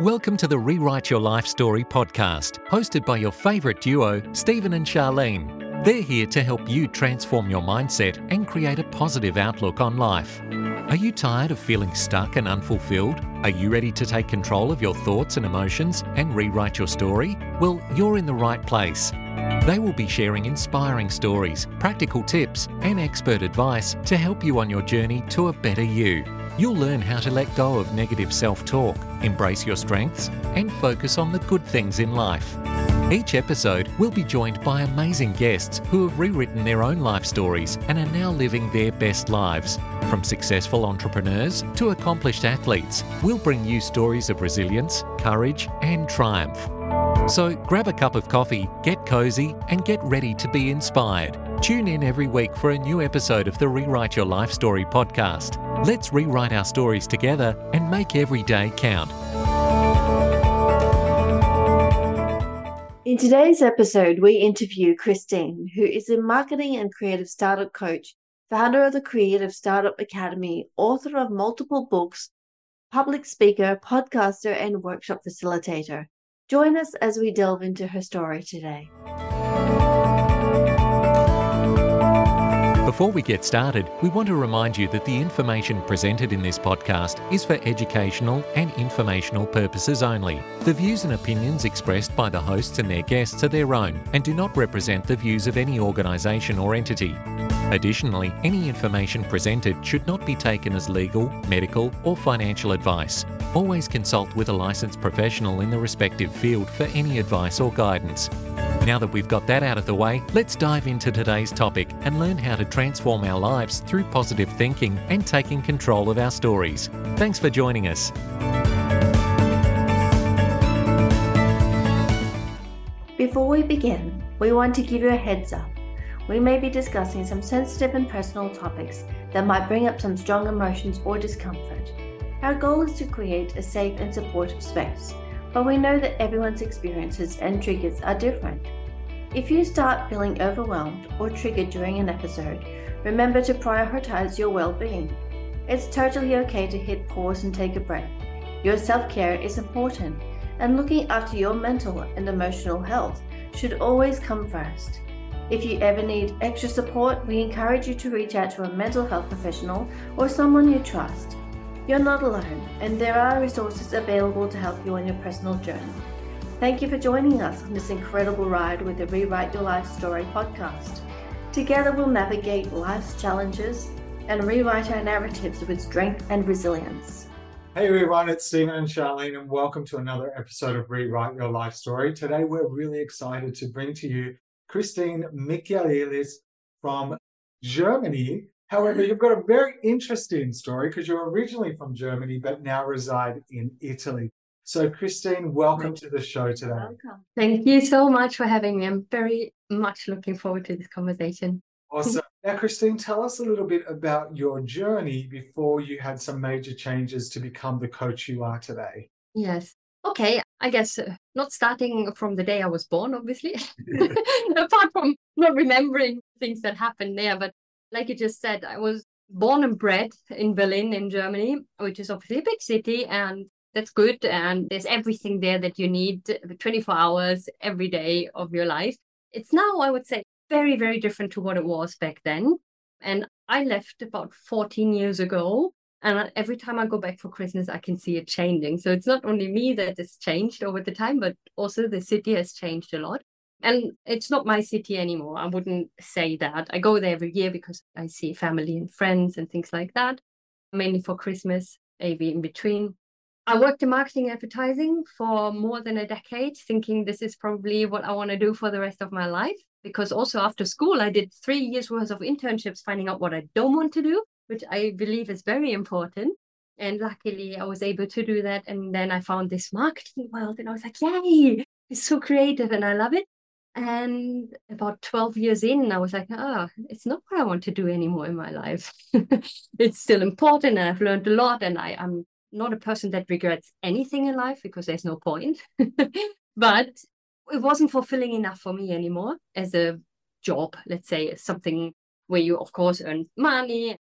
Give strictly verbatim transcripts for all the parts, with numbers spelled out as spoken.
Welcome to the Rewrite Your Life Story podcast, hosted by your favourite duo, Stephen and Charlene. They're here to help you transform your mindset and create a positive outlook on life. Are you tired of feeling stuck and unfulfilled? Are you ready to take control of your thoughts and emotions and rewrite your story? Well, you're in the right place. They will be sharing inspiring stories, practical tips, and expert advice to help you on your journey to a better you. You'll learn how to let go of negative self-talk, embrace your strengths, and focus on the good things in life. Each episode will be joined by amazing guests who have rewritten their own life stories and are now living their best lives. From successful entrepreneurs to accomplished athletes, we'll bring you stories of resilience, courage, and triumph. So grab a cup of coffee, get cozy, and get ready to be inspired. Tune in every week for a new episode of the Rewrite Your Life Story podcast. Let's rewrite our stories together and make every day count. In today's episode, we interview Christine, who is a marketing and creative startup coach, founder of the Creative Startup Academy, author of multiple books, public speaker, podcaster, and workshop facilitator. Join us as we delve into her story today. Before we get started, we want to remind you that the information presented in this podcast is for educational and informational purposes only. The views and opinions expressed by the hosts and their guests are their own and do not represent the views of any organisation or entity. Additionally, any information presented should not be taken as legal, medical, or financial advice. Always consult with a licensed professional in the respective field for any advice or guidance. Now that we've got that out of the way, let's dive into today's topic and learn how to transform our lives through positive thinking and taking control of our stories. Thanks for joining us. Before we begin, we want to give you a heads up. We may be discussing some sensitive and personal topics that might bring up some strong emotions or discomfort. Our goal is to create a safe and supportive space, but we know that everyone's experiences and triggers are different. If you start feeling overwhelmed or triggered during an episode, remember to prioritize your well-being. It's totally okay to hit pause and take a breath. Your self-care is important, and looking after your mental and emotional health should always come first. If you ever need extra support, we encourage you to reach out to a mental health professional or someone you trust. You're not alone, and there are resources available to help you on your personal journey. Thank you for joining us on this incredible ride with the Rewrite Your Life Story podcast. Together we'll navigate life's challenges and rewrite our narratives with strength and resilience. Hey everyone, it's Stephen and Charlene, and welcome to another episode of Rewrite Your Life Story. Today we're really excited to bring to you Christine Michaelis from Germany. However, you've got a very interesting story because you're originally from Germany but now reside in Italy. So Christine, welcome to the show today. Welcome. Thank you so much for having me. I'm very much looking forward to this conversation. Awesome. Now, Christine, tell us a little bit about your journey before you had some major changes to become the coach you are today. Yes. Okay, I guess uh, not starting from the day I was born, obviously, apart from not remembering things that happened there. But like you just said, I was born and bred in Berlin, in Germany, which is obviously a big city, and that's good. And there's everything there that you need twenty-four hours every day of your life. It's now, I would say, very, very different to what it was back then. And I left about fourteen years ago. And every time I go back for Christmas, I can see it changing. So it's not only me that has changed over the time, but also the city has changed a lot. And it's not my city anymore. I wouldn't say that. I go there every year because I see family and friends and things like that, mainly for Christmas, maybe in between. I worked in marketing and advertising for more than a decade, thinking this is probably what I want to do for the rest of my life. Because also after school, I did three years worth of internships, finding out what I don't want to do, which I believe is very important. And luckily, I was able to do that. And then I found this marketing world and I was like, yay, it's so creative and I love it. And about twelve years in, I was like, oh, it's not what I want to do anymore in my life. It's still important and I've learned a lot. And I, I'm not a person that regrets anything in life because there's no point. But it wasn't fulfilling enough for me anymore as a job, let's say, something where you, of course, earn money,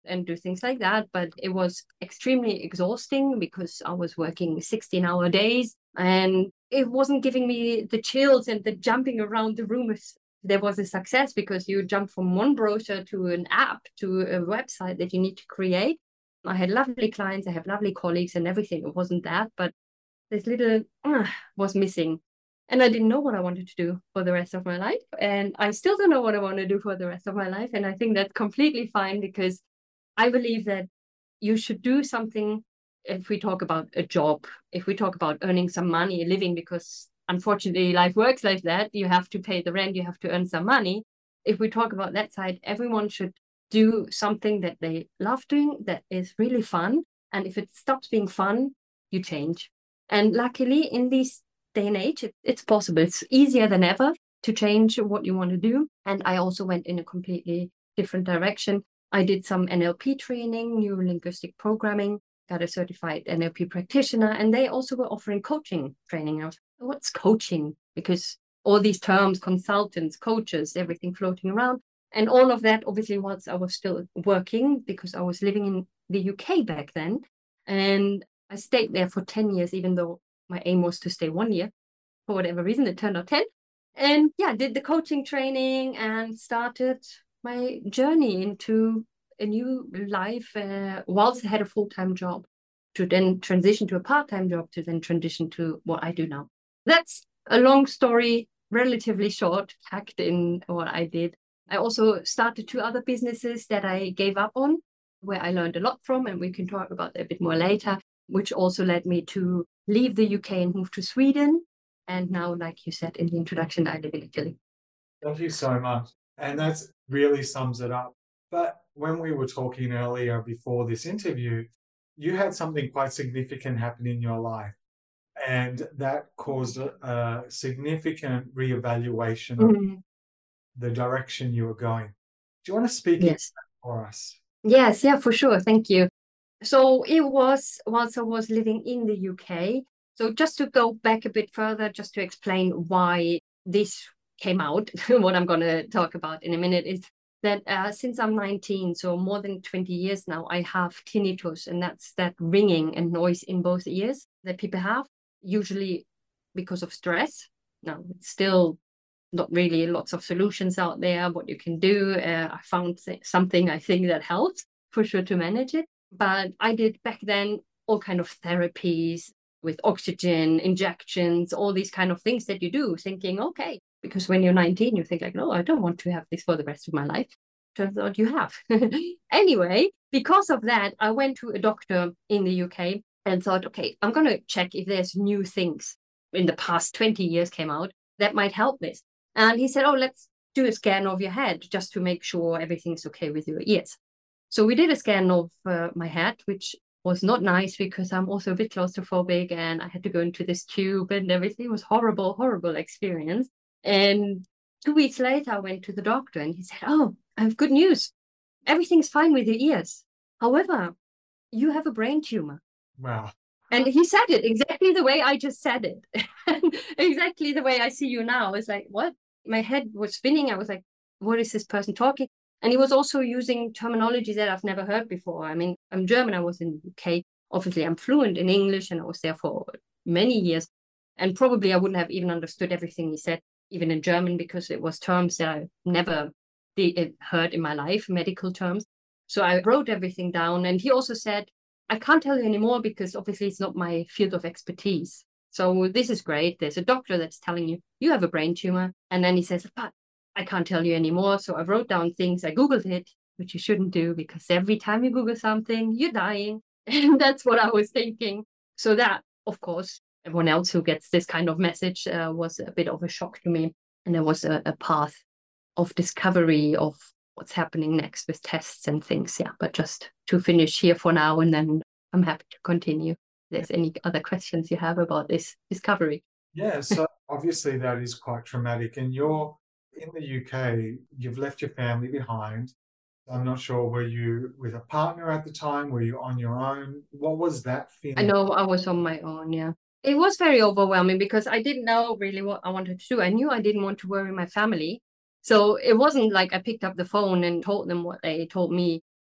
and do things like that. But it was extremely exhausting because I was working sixteen hour days and it wasn't giving me the chills and the jumping around the room. There was a success because you jump from one brochure to an app to a website that you need to create. I had lovely clients, I have lovely colleagues and everything. It wasn't that, but this little uh, was missing. And I didn't know what I wanted to do for the rest of my life. And I still don't know what I want to do for the rest of my life. And I think that's completely fine because I believe that you should do something. If we talk about a job, if we talk about earning some money, living, because unfortunately life works like that, you have to pay the rent, you have to earn some money. If we talk about that side, everyone should do something that they love doing, that is really fun. And if it stops being fun, you change. And luckily in this day and age, it, it's possible. It's easier than ever to change what you want to do. And I also went in a completely different direction. I did some N L P training, neuro-linguistic programming, got a certified N L P practitioner, and they also were offering coaching training. I was, what's coaching? Because all these terms, consultants, coaches, everything floating around. And all of that, obviously, whilst I was still working, because I was living in the U K back then. And I stayed there for ten years, even though my aim was to stay one year. For whatever reason, it turned out ten. And yeah, did the coaching training and started my journey into a new life uh, whilst I had a full-time job, to then transition to a part-time job, to then transition to what I do now. That's a long story, relatively short, packed in what I did. I also started two other businesses that I gave up on, where I learned a lot from, and we can talk about that a bit more later, which also led me to leave the U K and move to Sweden. And now, like you said in the introduction, I live in Italy. Thank you so much. And that really sums it up. But when we were talking earlier before this interview, you had something quite significant happen in your life. And that caused a, a significant reevaluation mm-hmm. of the direction you were going. Do you want to speak yes. into that for us? Yes, yeah, for sure. Thank you. So it was whilst I was living in the U K. So just to go back a bit further, just to explain why this came out, what I'm going to talk about in a minute is that uh, since I'm nineteen, so more than twenty years now, I have tinnitus, and that's that ringing and noise in both ears that people have, usually because of stress. Now, it's still not really lots of solutions out there, what you can do. Uh, I found something I think that helps for sure to manage it. But I did back then all kind of therapies with oxygen, injections, all these kind of things that you do, thinking, okay, because when you're nineteen, you think like, no, I don't want to have this for the rest of my life. Turns out you have. Anyway, because of that, I went to a doctor in the U K and thought, okay, I'm going to check if there's new things in the past twenty years came out that might help this. And he said, oh, let's do a scan of your head just to make sure everything's okay with your ears. So we did a scan of uh, my head, which was not nice because I'm also a bit claustrophobic and I had to go into this tube and everything. It was horrible, horrible experience. And two weeks later, I went to the doctor and he said, oh, I have good news. Everything's fine with your ears. However, you have a brain tumor. Wow. And he said it exactly the way I just said it. Exactly the way I see you now. It's like, what? My head was spinning. I was like, what is this person talking? And he was also using terminology that I've never heard before. I mean, I'm German. I was in the U K. Obviously, I'm fluent in English and I was there for many years. And probably I wouldn't have even understood everything he said, even in German, because it was terms that I never did, heard in my life, medical terms. So I wrote everything down. And he also said, I can't tell you anymore because obviously it's not my field of expertise. So this is great. There's a doctor that's telling you, you have a brain tumor. And then he says, but I can't tell you anymore. So I wrote down things. I Googled it, which you shouldn't do because every time you Google something, you're dying. And that's what I was thinking. So that, of course, everyone else who gets this kind of message uh, was a bit of a shock to me. And there was a, a path of discovery of what's happening next with tests and things. Yeah, but just to finish here for now, and then I'm happy to continue. If there's any other questions you have about this discovery. Yeah, so obviously that is quite traumatic. And you're in the U K, you've left your family behind. I'm not sure, were you with a partner at the time? Were you on your own? What was that feeling? I know I was on my own, yeah. It was very overwhelming because I didn't know really what I wanted to do. I knew I didn't want to worry my family. So it wasn't like I picked up the phone and told them what they told me.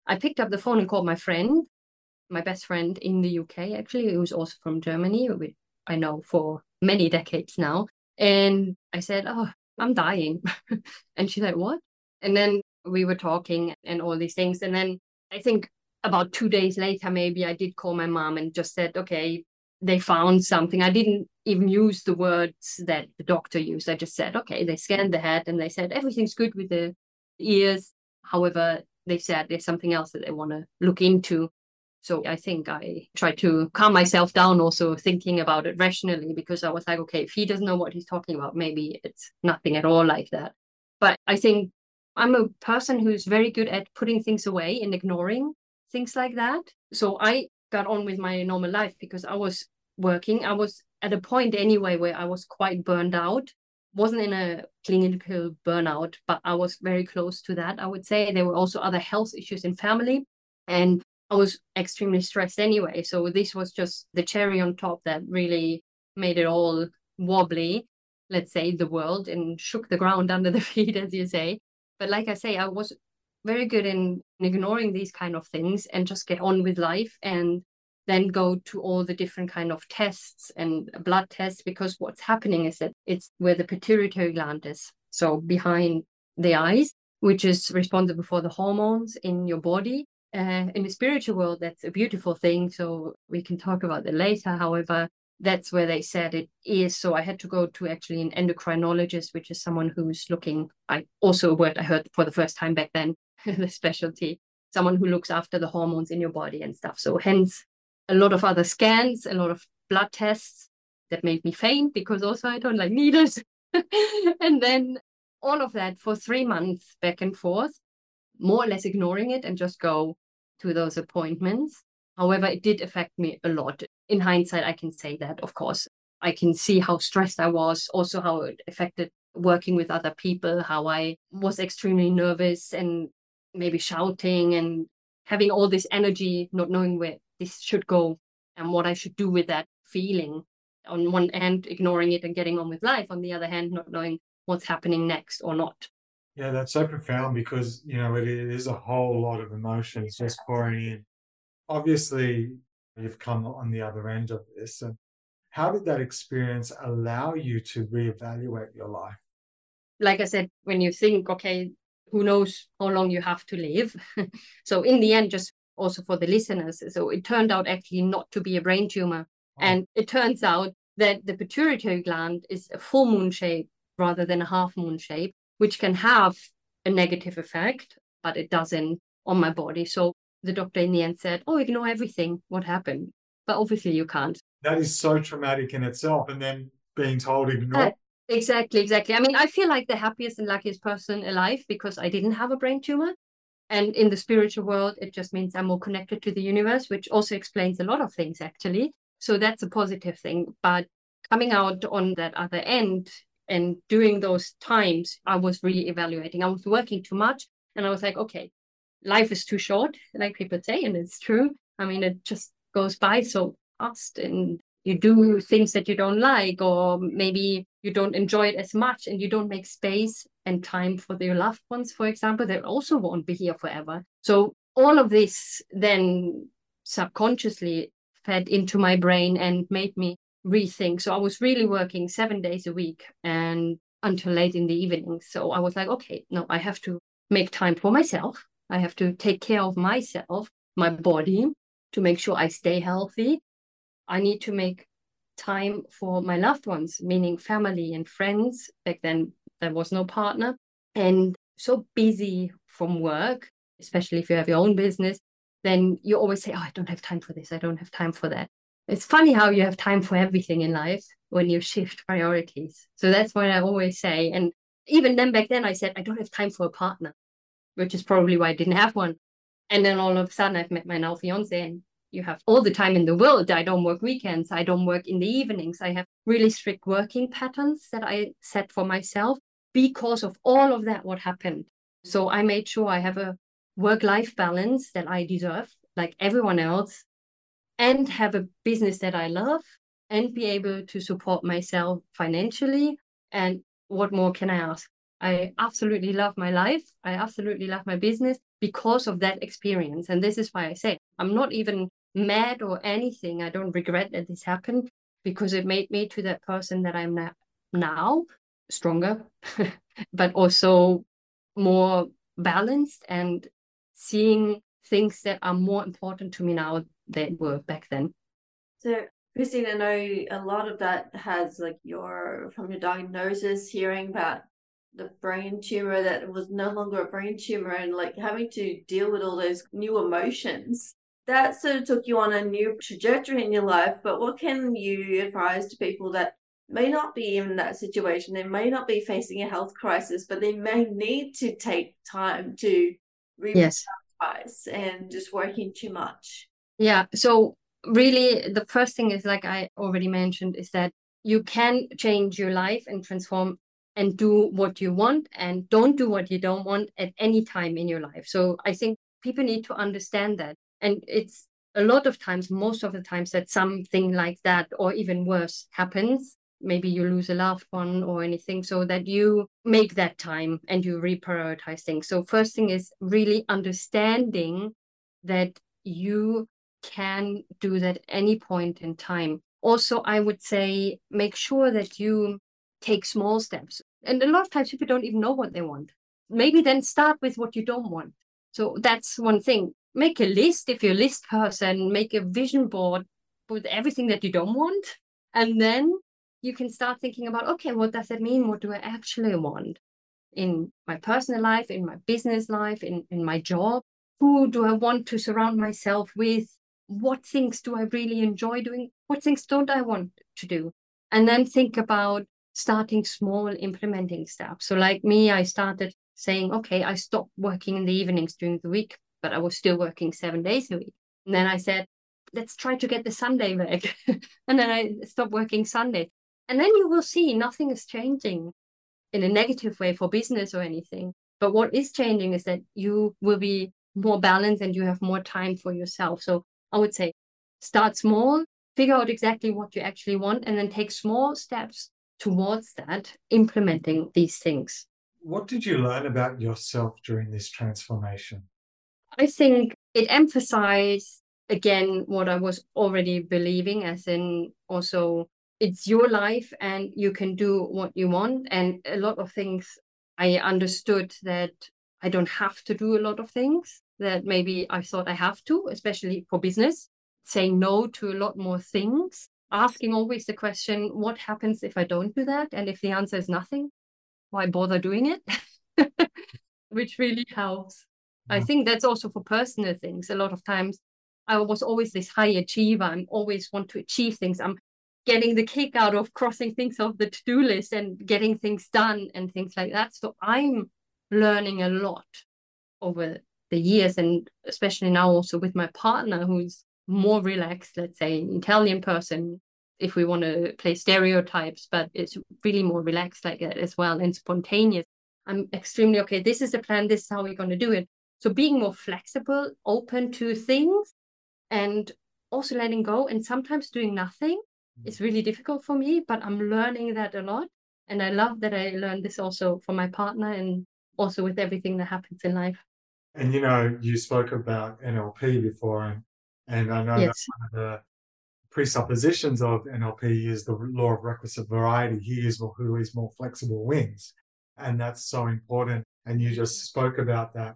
I picked up the phone and called my friend, my best friend in the U K, actually, who's also from Germany, which I know for many decades now. And I said, oh, I'm dying. And she's like, what? And then we were talking and all these things. And then I think about two days later, maybe I did call my mom and just said, okay, they found something. I didn't even use the words that the doctor used. I just said, okay, they scanned the head and they said, everything's good with the ears. However, they said there's something else that they want to look into. So I think I tried to calm myself down also thinking about it rationally, because I was like, okay, if he doesn't know what he's talking about, maybe it's nothing at all like that. But I think I'm a person who's very good at putting things away and ignoring things like that. So I got on with my normal life because I was working. I was at a point anyway where I was quite burned out. Wasn't in a clinical burnout, but I was very close to that, I would say. There were also other health issues in family. And I was extremely stressed anyway. So this was just the cherry on top that really made it all wobbly, let's say, the world, and shook the ground under the feet, as you say. But like I say, I was very good in ignoring these kind of things and just get on with life, and then go to all the different kind of tests and blood tests, because what's happening is that it's where the pituitary gland is. So behind the eyes, which is responsible for the hormones in your body. Uh, in the spiritual world, that's a beautiful thing. So we can talk about that later. However, that's where they said it is. So I had to go to actually an endocrinologist, which is someone who's looking, I also a word I heard for the first time back then, the specialty, someone who looks after the hormones in your body and stuff. So hence a lot of other scans, a lot of blood tests that made me faint, because also I don't like needles. And then all of that for three months back and forth, more or less ignoring it and just go to those appointments. However, it did affect me a lot. In hindsight, I can say that, of course. I can see how stressed I was, also how it affected working with other people, how I was extremely nervous and maybe shouting and having all this energy, not knowing where this should go and what I should do with that feeling. On one hand, ignoring it and getting on with life. On the other hand, not knowing what's happening next or not. Yeah, that's so profound, because, you know, it is a whole lot of emotions just pouring in. Obviously, you've come on the other end of this. And how did that experience allow you to reevaluate your life? Like I said, when you think, okay, who knows how long you have to live? So in the end, just also for the listeners, so it turned out actually not to be a brain tumor. Oh. And it turns out that the pituitary gland is a full moon shape rather than a half moon shape, which can have a negative effect, but it doesn't on my body. So the doctor in the end said, oh, ignore everything, what happened? But obviously you can't. That is so traumatic in itself. And then being told ignore. Uh, exactly, exactly. I mean, I feel like the happiest and luckiest person alive because I didn't have a brain tumor. And in the spiritual world, it just means I'm more connected to the universe, which also explains a lot of things, actually. So that's a positive thing. But coming out on that other end, and during those times, I was really evaluating. I was working too much. And I was like, okay, life is too short, like people say, and it's true. I mean, it just goes by so fast, and you do things that you don't like, or maybe you don't enjoy it as much, and you don't make space and time for your loved ones, for example, that also won't be here forever. So all of this then subconsciously fed into my brain and made me rethink. So I was really working seven days a week and until late in the evening. So I was like, okay, no, I have to make time for myself. I have to take care of myself, my body, to make sure I stay healthy. I need to make time for my loved ones, meaning family and friends. Back then, there was no partner. And so busy from work, especially if you have your own business, then you always say, oh, I don't have time for this. I don't have time for that. It's funny how you have time for everything in life when you shift priorities. So that's what I always say. And even then, back then, I said, I don't have time for a partner, which is probably why I didn't have one. And then all of a sudden, I've met my now fiance, and you have all the time in the world. I don't work weekends. I don't work in the evenings. I have really strict working patterns that I set for myself because of all of that, what happened. So I made sure I have a work-life balance that I deserve, like everyone else, and have a business that I love, and be able to support myself financially. And what more can I ask? I absolutely love my life. I absolutely love my business. because of that experience. And this is why I say I'm not even mad or anything. I don't regret that this happened, because it made me to that person that I'm na- now, stronger, but also more balanced and seeing things that are more important to me now than were back then. So, Christine, I know a lot of that has like your, from your diagnosis, hearing about the brain tumor that was no longer a brain tumor and like having to deal with all those new emotions. That sort of took you on a new trajectory in your life. But what can you advise to people that may not be in that situation? They may not be facing a health crisis, but they may need to take time to Yes. re-prioritize and just working too much. Yeah. So really, the first thing is, like I already mentioned, is that you can change your life and transform and do what you want, and don't do what you don't want at any time in your life. So I think people need to understand that. And it's a lot of times, most of the times, that something like that or even worse happens. Maybe you lose a loved one or anything, so that you make that time and you reprioritize things. So first thing is really understanding that you can do that at any point in time. Also, I would say make sure that you take small steps. And a lot of times people don't even know what they want. Maybe then start with what you don't want. So that's one thing. Make a list if you're a list person, make a vision board with everything that you don't want. And then you can start thinking about, okay, what does that mean? What do I actually want in my personal life, in my business life, in, in my job? Who do I want to surround myself with? What things do I really enjoy doing? What things don't I want to do? And then think about starting small, implementing stuff. So like me, I started saying, okay, I stopped working in the evenings during the week, but I was still working seven days a week. And then I said, let's try to get the Sunday back. And then I stopped working Sunday. And then you will see nothing is changing in a negative way for business or anything. But what is changing is that you will be more balanced and you have more time for yourself. So I would say start small, figure out exactly what you actually want, and then take small steps towards that, implementing these things. What did you learn about yourself during this transformation? I think it emphasized, again, what I was already believing, as in also it's your life and you can do what you want. And a lot of things I understood that I don't have to do a lot of things that maybe I thought I have to, especially for business, saying no to a lot more things, asking always the question, what happens if I don't do that? And if the answer is nothing, why bother doing it? Which really helps. I think that's also for personal things. A lot of times I was always this high achiever. I always want to achieve things. I'm getting the kick out of crossing things off the to-do list and getting things done and things like that. So I'm learning a lot over the years, and especially now also with my partner, who's more relaxed, let's say, an Italian person, if we want to play stereotypes, but it's really more relaxed like that as well, and spontaneous. I'm extremely, okay, this is the plan, this is how we're going to do it. So being more flexible, open to things, and also letting go, and sometimes doing nothing is really difficult for me, but I'm learning that a lot. And I love that I learned this also from my partner and also with everything that happens in life. And, you know, you spoke about N L P before, and, and I know Yes. that one of the presuppositions of N L P is the law of requisite variety. He is who is more flexible wins. And that's so important. And you just spoke about that.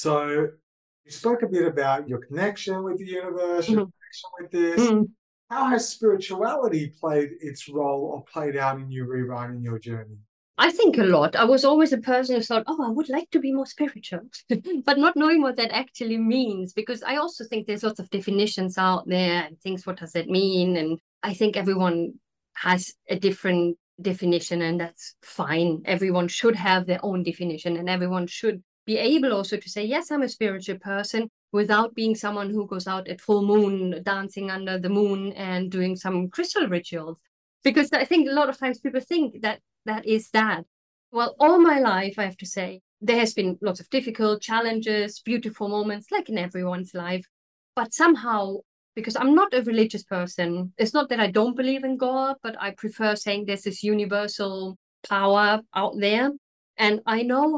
So you spoke a bit about your connection with the universe, your Mhm. connection with this. Mm. How has spirituality played its role or played out in you rewriting your journey? I think a lot. I was always a person who thought, oh, I would like to be more spiritual, but not knowing what that actually means, because I also think there's lots of definitions out there and things, what does that mean? And I think everyone has a different definition, and that's fine. Everyone should have their own definition, and everyone should be able also to say, yes, I'm a spiritual person, without being someone who goes out at full moon, dancing under the moon and doing some crystal rituals. Because I think a lot of times people think that that is that. Well, all my life, I have to say, there has been lots of difficult challenges, beautiful moments, like in everyone's life. But somehow, because I'm not a religious person, it's not that I don't believe in God, but I prefer saying there's this universal power out there. And I know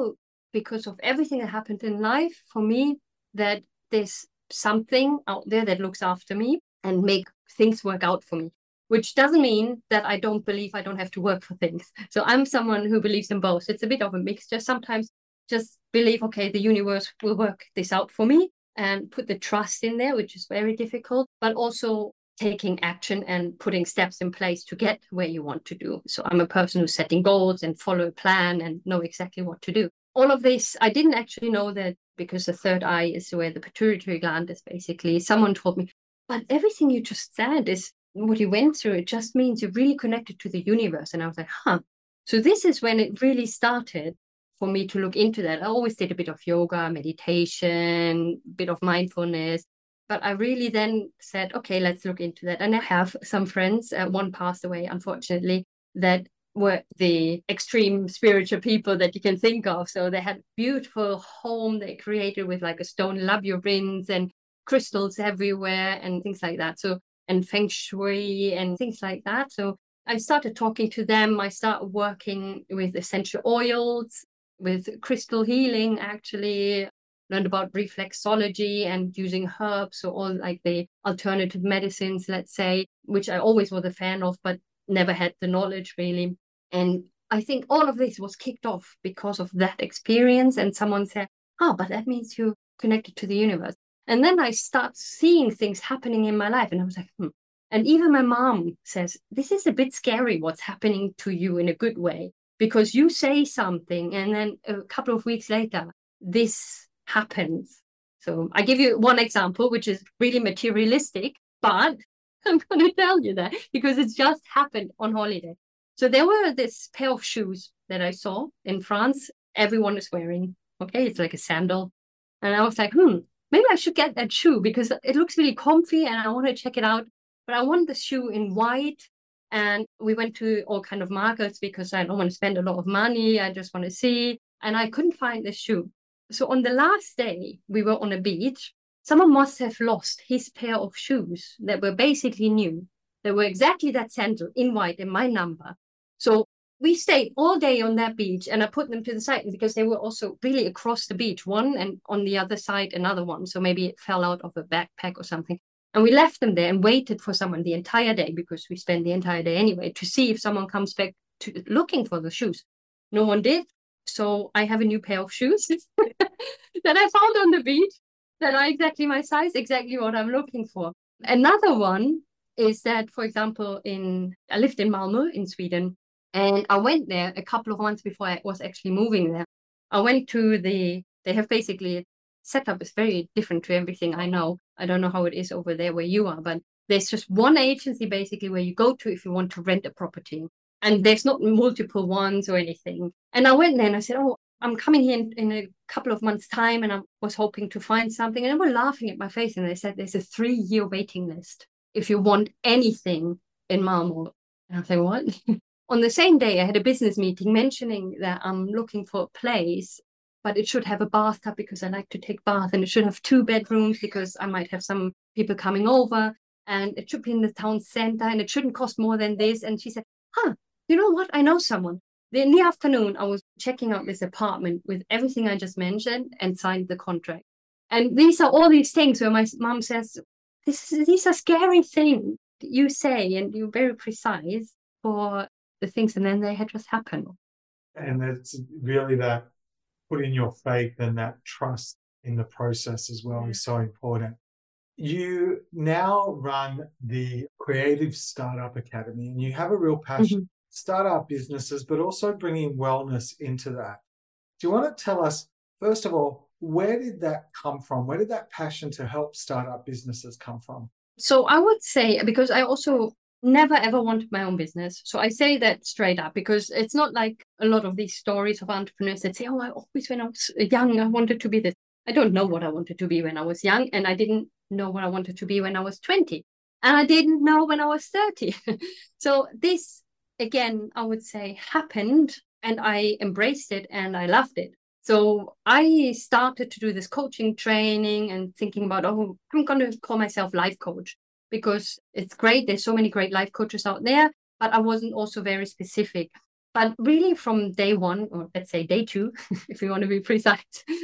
because of everything that happened in life for me, that there's something out there that looks after me and make things work out for me, which doesn't mean that I don't believe I don't have to work for things. So I'm someone who believes in both. It's a bit of a mixture. Sometimes just believe, okay, the universe will work this out for me, and put the trust in there, which is very difficult, but also taking action and putting steps in place to get where you want to do. So I'm a person who's setting goals and follow a plan and know exactly what to do. All of this, I didn't actually know that, because the third eye is where the pituitary gland is basically. Someone told me, but everything you just said is what you went through. It just means you're really connected to the universe. And I was like, huh. So this is when it really started for me to look into that. I always did a bit of yoga, meditation, a bit of mindfulness. But I really then said, okay, let's look into that. And I have some friends, uh, one passed away, unfortunately, that were the extreme spiritual people that you can think of. So they had a beautiful home they created with like a stone labyrinth and crystals everywhere and things like that. So, and feng shui and things like that. So I started talking to them. I started working with essential oils, with crystal healing, actually. Learned about reflexology and using herbs, so all like the alternative medicines, let's say, which I always was a fan of, but never had the knowledge really. And I think all of this was kicked off because of that experience. And someone said, oh, but that means you're connected to the universe. And then I start seeing things happening in my life. And I was like, hmm. And even my mom says, this is a bit scary what's happening to you in a good way, because you say something and then a couple of weeks later, this happens. So I give you one example, which is really materialistic, but I'm going to tell you that because it's just happened on holiday. So there were this pair of shoes that I saw in France. Everyone is wearing. Okay, it's like a sandal. And I was like, hmm, maybe I should get that shoe because it looks really comfy and I want to check it out. But I want the shoe in white. And we went to all kind of markets because I don't want to spend a lot of money. I just want to see. And I couldn't find the shoe. So on the last day, we were on a beach. Someone must have lost his pair of shoes that were basically new. They were exactly that sandal in white and my number. So we stayed all day on that beach and I put them to the side because they were also really across the beach, one and on the other side, another one. So maybe it fell out of a backpack or something. And we left them there and waited for someone the entire day because we spent the entire day anyway to see if someone comes back to looking for the shoes. No one did. So I have a new pair of shoes that I found on the beach that are exactly my size, exactly what I'm looking for. Another one is that, for example, in I lived in Malmö in Sweden, and I went there a couple of months before I was actually moving there. I went to the, they have basically, setup is very different to everything I know. I don't know how it is over there where you are, but there's just one agency basically where you go to if you want to rent a property. And there's not multiple ones or anything. And I went there and I said, oh, I'm coming here in, in a couple of months' time and I was hoping to find something. And they were laughing at my face and they said, there's a three-year waiting list if you want anything in Malmö. And I was like, what? On the same day, I had a business meeting mentioning that I'm looking for a place, but it should have a bathtub because I like to take bath, and it should have two bedrooms because I might have some people coming over, and it should be in the town center and it shouldn't cost more than this. And she said, huh, you know what? I know someone. In the afternoon, I was checking out this apartment with everything I just mentioned and signed the contract. And these are all these things where my mom says, this is, these are scary things you say, and you're very precise for the things, and then they had just happened. And it's really that putting your faith and that trust in the process as well, yeah, is so important. You now run the Creative Startup Academy, and you have a real passion. Mm-hmm. Startup businesses, but also bringing wellness into that. Do you want to tell us, first of all, where did that come from? Where did that passion to help startup businesses come from? So I would say, because I also never ever wanted my own business. So I say that straight up because it's not like a lot of these stories of entrepreneurs that say, oh, I always, when I was young, I wanted to be this. I don't know what I wanted to be when I was young, and I didn't know what I wanted to be when I was twenty. And I didn't know when I was thirty. So this, again, I would say happened, and I embraced it and I loved it. So I started to do this coaching training and thinking about, oh, I'm going to call myself life coach because it's great. There's so many great life coaches out there, but I wasn't also very specific. But really from day one, or let's say day two, if you want to be precise,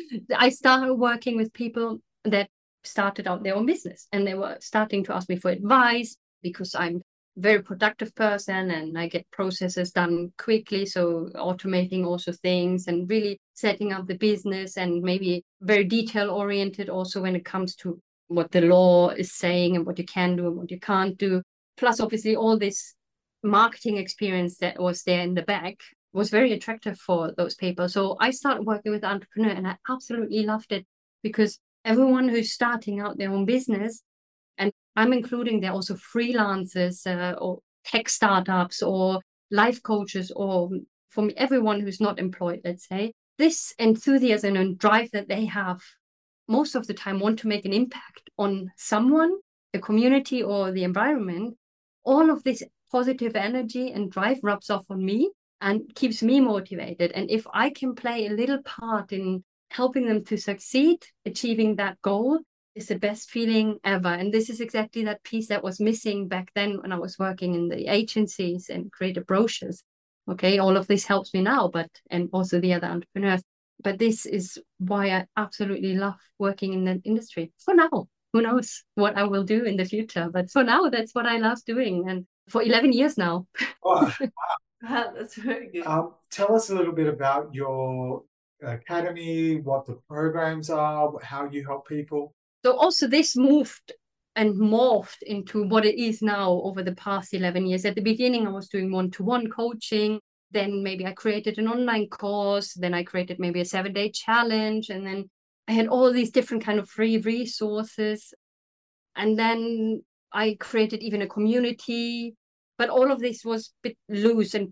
I started working with people that started out their own business, and they were starting to ask me for advice because I'm a very productive person and I get processes done quickly. So automating also things and really setting up the business, and maybe very detail oriented also when it comes to what the law is saying and what you can do and what you can't do. Plus, obviously, all this marketing experience that was there in the back was very attractive for those people. So I started working with entrepreneur, and I absolutely loved it, because everyone who's starting out their own business, and I'm including there also freelancers uh, or tech startups or life coaches, or for me, everyone who's not employed, let's say, this enthusiasm and drive that they have most of the time want to make an impact on someone, the community, or the environment. All of this positive energy and drive rubs off on me and keeps me motivated. And if I can play a little part in helping them to succeed, achieving that goal, is the best feeling ever. And this is exactly that piece that was missing back then when I was working in the agencies and creative brochures. Okay, all of this helps me now, but and also the other entrepreneurs. But this is why I absolutely love working in that industry for now. Who knows what I will do in the future? But for now, that's what I love doing. And for eleven years now. Oh, Wow, that's very good. um, tell us a little bit about your academy, what the programs are, how you help people. So also this moved and morphed into what it is now over the past eleven years. At the beginning, I was doing one-to-one coaching. Then maybe I created an online course. Then I created maybe a seven-day challenge. And then I had all these different kind of free resources. And then I created even a community. But all of this was a bit loose. And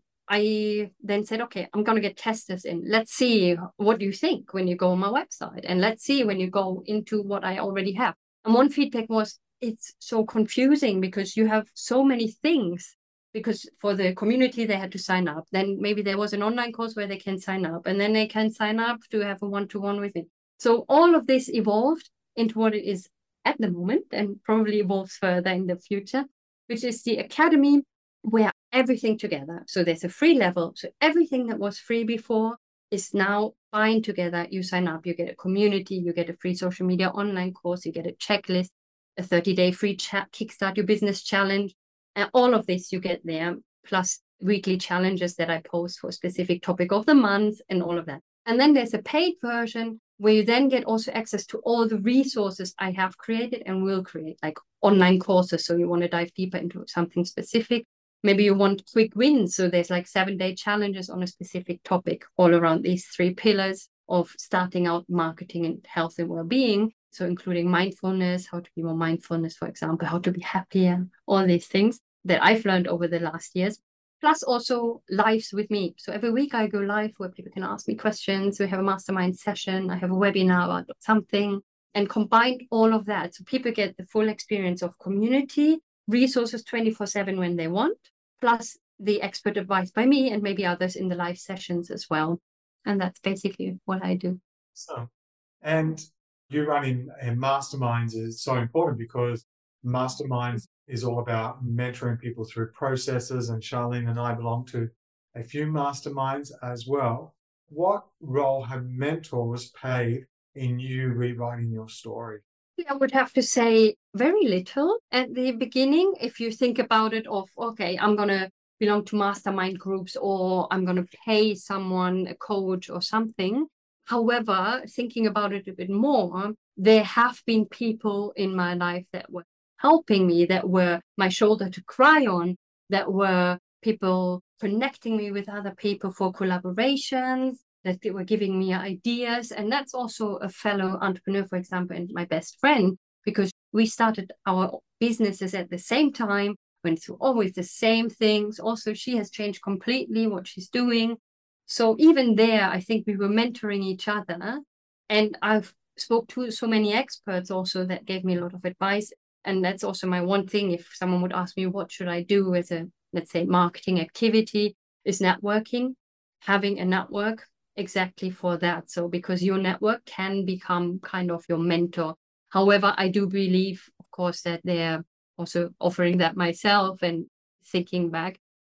I then said, okay, I'm going to get testers in. Let's see what you think when you go on my website. And let's see when you go into what I already have. And one feedback was, it's so confusing because you have so many things. Because for the community, they had to sign up. Then maybe there was an online course where they can sign up. And then they can sign up to have a one-to-one with me. So all of this evolved into what it is at the moment, and probably evolves further in the future, which is the academy, where everything together. So there's a free level. So everything that was free before is now bind together. You sign up, you get a community, you get a free social media online course, you get a checklist, a thirty-day free chat, Kickstart Your Business Challenge. And all of this you get there, plus weekly challenges that I post for a specific topic of the month and all of that. And then there's a paid version where you then get also access to all the resources I have created and will create, like online courses. So you want to dive deeper into something specific. Maybe you want quick wins. So there's like seven-day challenges on a specific topic all around these three pillars of starting out marketing and health and well-being. So including mindfulness, how to be more mindfulness, for example, how to be happier, all these things that I've learned over the last years. Plus also lives with me. So every week I go live where people can ask me questions. We have a mastermind session. I have a webinar about something, and combine all of that. So people get the full experience of community, resources twenty-four seven when they want, plus the expert advice by me and maybe others in the live sessions as well. And that's basically what I do. So, and you running in masterminds is so important, because masterminds is all about mentoring people through processes, and Charlene and I belong to a few masterminds as well. What role have mentors played in you rewriting your story? I would have to say very little at the beginning. If you think about it of, okay, I'm going to belong to mastermind groups, or I'm going to pay someone, a coach or something. However, thinking about it a bit more, there have been people in my life that were helping me, that were my shoulder to cry on, that were people connecting me with other people for collaborations, that they were giving me ideas. And that's also a fellow entrepreneur, for example, and my best friend, because we started our businesses at the same time, went through always the same things. Also, she has changed completely what she's doing. So even there, I think we were mentoring each other. And I've spoke to so many experts also that gave me a lot of advice. And that's also my one thing. If someone would ask me, what should I do as a, let's say, marketing activity, is networking, having a network exactly for that. So because your network can become kind of your mentor. However, I do believe, of course, that they're also offering that myself, and thinking back,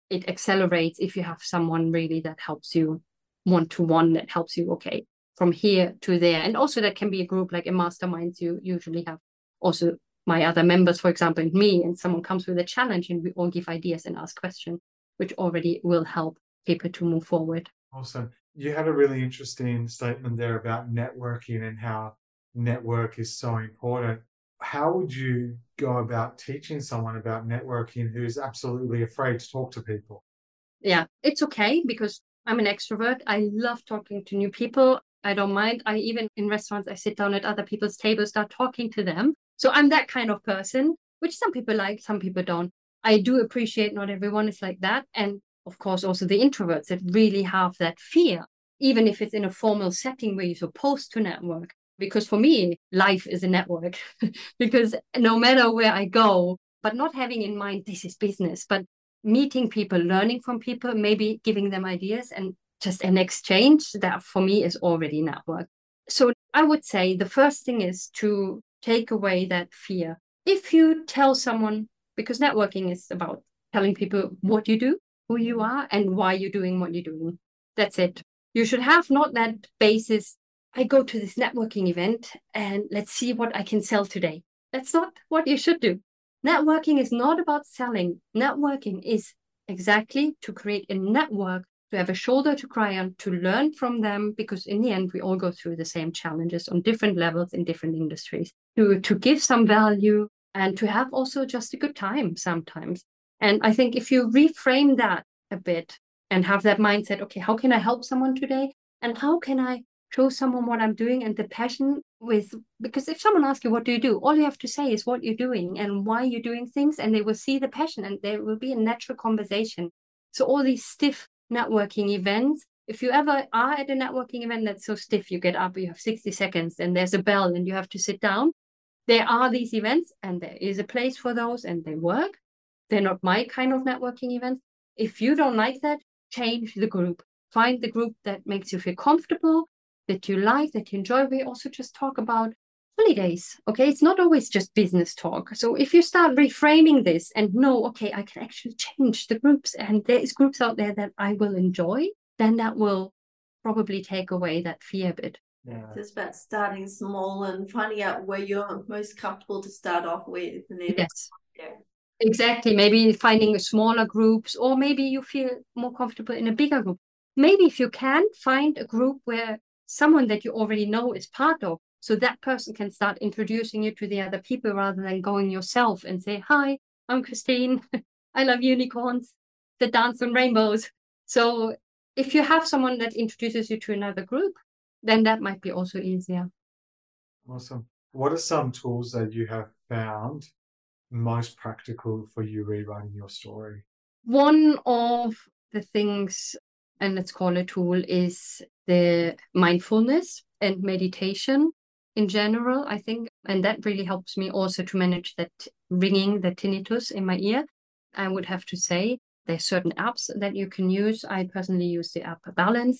it accelerates if you have someone really that helps you one-to-one, that helps you, okay, from here to there. And also that can be a group like a mastermind. You usually have also my other members, for example, and me, and someone comes with a challenge and we all give ideas and ask questions, which already will help people to move forward. Awesome. You had a really interesting statement there about networking and how network is so important. How would you go about teaching someone about networking who's absolutely afraid to talk to people? Yeah, it's okay because I'm an extrovert. I love talking to new people. I don't mind. I even in restaurants, I sit down at other people's tables, start talking to them. So I'm that kind of person, which some people like, some people don't. I do appreciate not everyone is like that. And of course, also the introverts that really have that fear, even if it's in a formal setting where you're supposed to network. Because for me, life is a network. Because no matter where I go, but not having in mind this is business, but meeting people, learning from people, maybe giving them ideas and just an exchange, that for me is already network. So I would say the first thing is to take away that fear. If you tell someone, because networking is about telling people what you do, who you are, and why you're doing what you're doing. That's it. You should have not that basis, I go to this networking event and let's see what I can sell today. That's not what you should do. Networking is not about selling. Networking is exactly to create a network, to have a shoulder to cry on, to learn from them, because in the end, we all go through the same challenges on different levels in different industries, to, to give some value and to have also just a good time sometimes. And I think if you reframe that a bit and have that mindset, okay, how can I help someone today? And how can I show someone what I'm doing and the passion with, because if someone asks you, what do you do? All you have to say is what you're doing and why you're doing things, and they will see the passion and there will be a natural conversation. So all these stiff networking events, if you ever are at a networking event that's so stiff, you get up, you have sixty seconds and there's a bell and you have to sit down. There are these events and there is a place for those and they work. They're not my kind of networking events. If you don't like that, change the group. Find the group that makes you feel comfortable, that you like, that you enjoy. We also just talk about holidays, okay? It's not always just business talk. So if you start reframing this and know, okay, I can actually change the groups and there's groups out there that I will enjoy, then that will probably take away that fear a bit. Yeah. It's about starting small and finding out where you're most comfortable to start off with. And then yes. Yeah. Exactly. Maybe finding smaller groups, or maybe you feel more comfortable in a bigger group. Maybe if you can, find a group where someone that you already know is part of, so that person can start introducing you to the other people rather than going yourself and say, hi, I'm Christine. I love unicorns that dance on rainbows. So if you have someone that introduces you to another group, then that might be also easier. Awesome. What are some tools that you have found most practical for you rewriting your story? One of the things, and let's call it a tool, is the mindfulness and meditation in general, I think. And that really helps me also to manage that ringing, the tinnitus in my ear. I would have to say there's certain apps that you can use. I personally use the app Balance.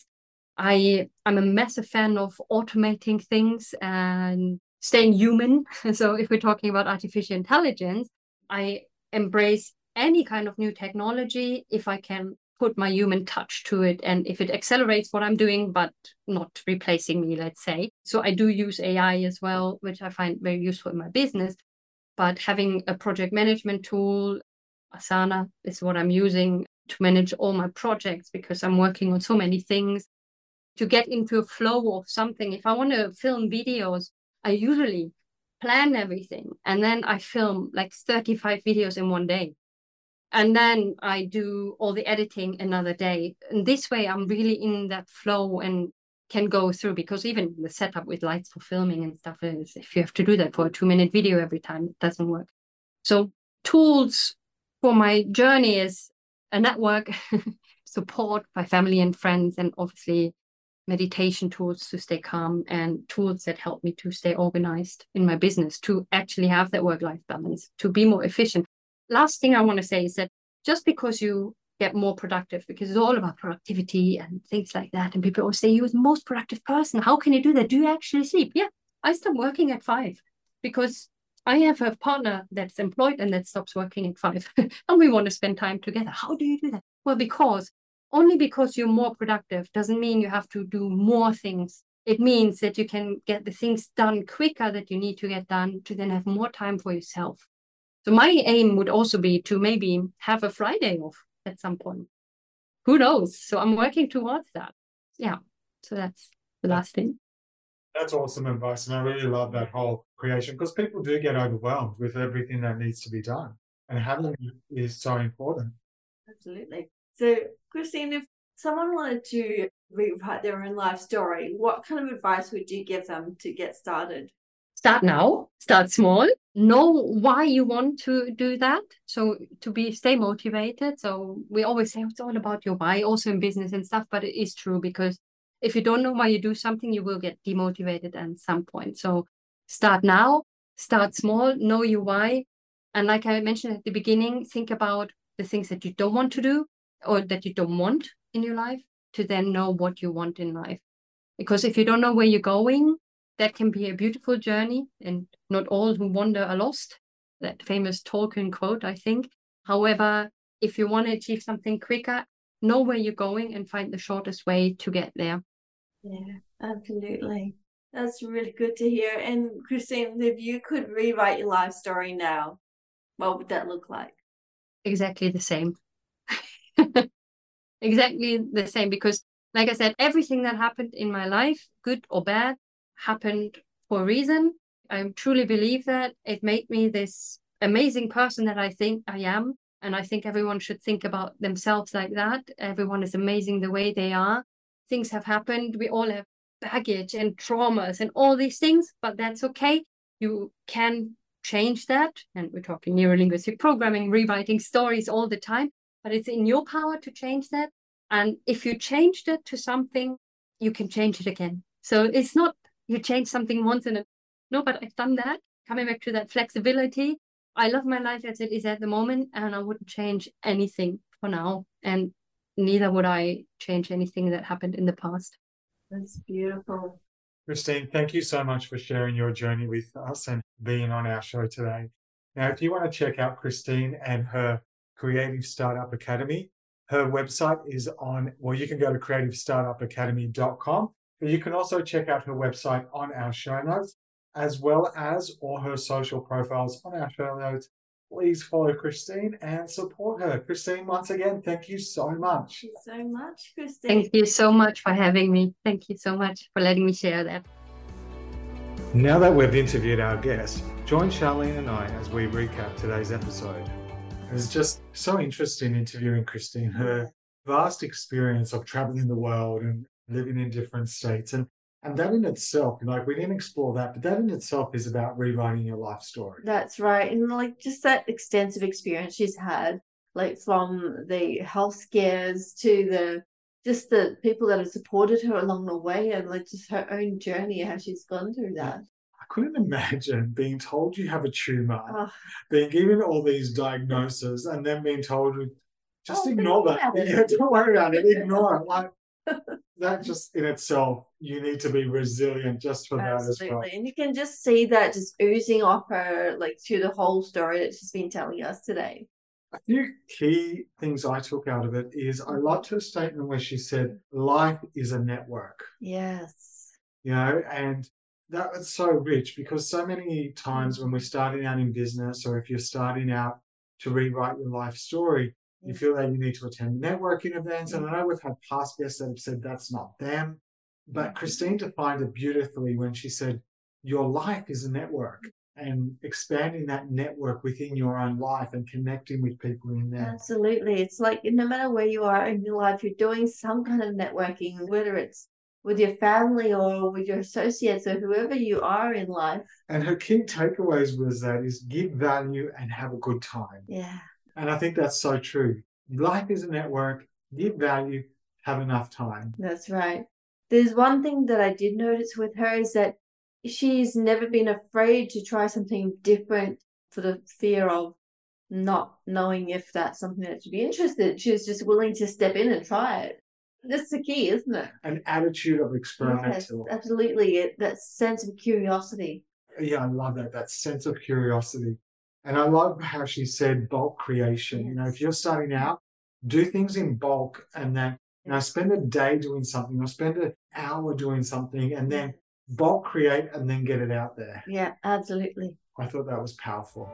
I, I'm a massive fan of automating things and staying human. So if we're talking about artificial intelligence, I embrace any kind of new technology if I can put my human touch to it and if it accelerates what I'm doing, but not replacing me, let's say. So I do use A I as well, which I find very useful in my business. But having a project management tool, Asana, is what I'm using to manage all my projects because I'm working on so many things. To get into a flow of something, if I want to film videos, I usually plan everything and then I film like thirty-five videos in one day. And then I do all the editing another day. And this way I'm really in that flow and can go through, because even the setup with lights for filming and stuff is, if you have to do that for a two minute video every time, it doesn't work. So tools for my journey is a network, support by family and friends, and obviously meditation tools to stay calm and tools that help me to stay organized in my business, to actually have that work-life balance, to be more efficient. Last thing I want to say is that just because you get more productive, because it's all about productivity and things like that, and people always say, you're the most productive person. How can you do that? Do you actually sleep? Yeah, I start working at five because I have a partner that's employed and that stops working at five, and we want to spend time together. How do you do that? Well, because only because you're more productive doesn't mean you have to do more things. It means that you can get the things done quicker that you need to get done to then have more time for yourself. So my aim would also be to maybe have a Friday off at some point. Who knows? So I'm working towards that. Yeah. So that's the last thing. That's awesome advice. And I really love that whole creation, because people do get overwhelmed with everything that needs to be done. And having it is so important. Absolutely. So, Christine, if someone wanted to rewrite their own life story, what kind of advice would you give them to get started? Start now, start small, know why you want to do that. So to be stay motivated. So we always say it's all about your why, also in business and stuff, but it is true, because if you don't know why you do something, you will get demotivated at some point. So start now, start small, know your why. And like I mentioned at the beginning, think about the things that you don't want to do or that you don't want in your life, to then know what you want in life. Because if you don't know where you're going, that can be a beautiful journey, and not all who wander are lost. That famous Tolkien quote, I think. However, if you want to achieve something quicker, know where you're going and find the shortest way to get there. Yeah, absolutely. That's really good to hear. And Christine, if you could rewrite your life story now, what would that look like? Exactly the same. Exactly the same, because like I said, everything that happened in my life, good or bad, happened for a reason. I truly believe that it made me this amazing person that I think I am. And I think everyone should think about themselves like that. Everyone is amazing the way they are. Things have happened. We all have baggage and traumas and all these things, but that's okay. You can change that. And we're talking neurolinguistic programming, rewriting stories all the time, but it's in your power to change that. And if you changed it to something, you can change it again. So it's not you change something once and a, no, but I've done that. Coming back to that flexibility. I love my life as it is at the moment, and I wouldn't change anything for now. And neither would I change anything that happened in the past. That's beautiful. Christine, thank you so much for sharing your journey with us and being on our show today. Now, if you want to check out Christine and her Creative Startup Academy, her website is on, well, you can go to creative startup academy dot com, but you can also check out her website on our show notes, as well as all her social profiles on our show notes. Please follow Christine and support her. Christine, once again, thank you so much. Thank you so much, Christine. Thank you so much for having me. Thank you so much for letting me share that. Now that we've interviewed our guest, join Charlene and I as we recap today's episode. It's just so interesting interviewing Christine, her vast experience of traveling the world and living in different states. And And that in itself, like we didn't explore that, but that in itself is about rewriting your life story. That's right. And like just that extensive experience she's had, like from the health scares to the just the people that have supported her along the way, and like just her own journey, how she's gone through that. I couldn't imagine being told you have a tumor, Oh. being given all these diagnoses, and then being told just Oh, ignore think that. about it. Yeah, don't worry about it. Ignore it. Like that just in itself, you need to be resilient just for that as well. Absolutely. And you can just see that just oozing off her, like through the whole story that she's been telling us today. A few key things I took out of it is I liked her statement where she said, life is a network. Yes. You know, and that was so rich, because so many times when we're starting out in business, or if you're starting out to rewrite your life story, you feel that you need to attend networking events. And I know we've had past guests that have said that's not them. But Christine defined it beautifully when she said, your life is a network, and expanding that network within your own life and connecting with people in there. Absolutely. It's like no matter where you are in your life, you're doing some kind of networking, whether it's with your family or with your associates or whoever you are in life. And her key takeaways was that is give value and have a good time. Yeah. And I think that's so true. Life is a network, give value, have enough time. That's right. There's one thing that I did notice with her is that she's never been afraid to try something different for the fear of not knowing if that's something that she'd be interested in. She was just willing to step in and try it. That's the key, isn't it? An attitude of experimental. Yes, absolutely. It, that sense of curiosity. Yeah, I love that, that sense of curiosity. And I love how she said bulk creation. Yes. You know, if you're starting out, do things in bulk and then, you know, spend a day doing something or spend an hour doing something and then bulk create and then get it out there. Yeah, absolutely. I thought that was powerful.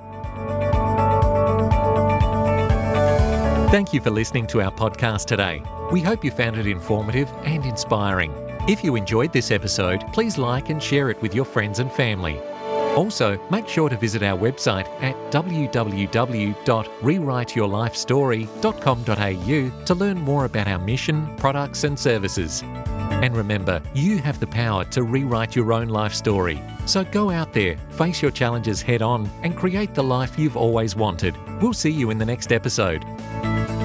Thank you for listening to our podcast today. We hope you found it informative and inspiring. If you enjoyed this episode, please like and share it with your friends and family. Also, make sure to visit our website at w w w dot rewrite your life story dot com dot a u to learn more about our mission, products and services. And remember, you have the power to rewrite your own life story. So go out there, face your challenges head on and create the life you've always wanted. We'll see you in the next episode.